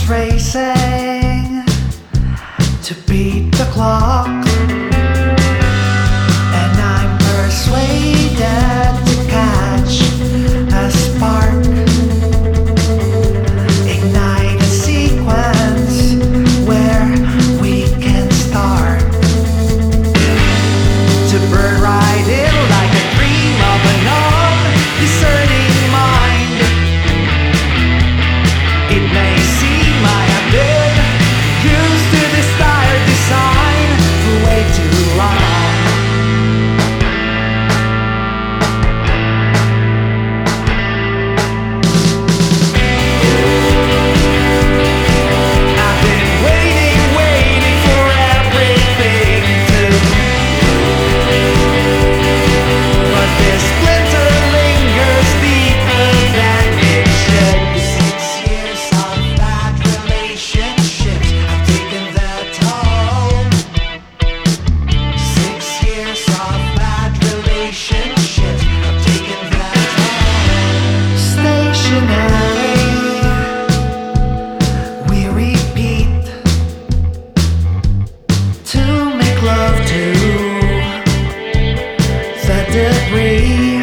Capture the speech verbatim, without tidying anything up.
heart's racing to beat the clock, and I'm persuaded to catch a spark, ignite a sequence where we can start to burn right in like a dream of an undiscerning mind. It may seem I have been used to this tired design for way too long. I've been waiting, waiting for everything to, but this splinter lingers deeper than it should. Six years of bad relationships have taken their toll. Six years of bad relationships have taken their toll. Stationary, we repeat to make love to the debris.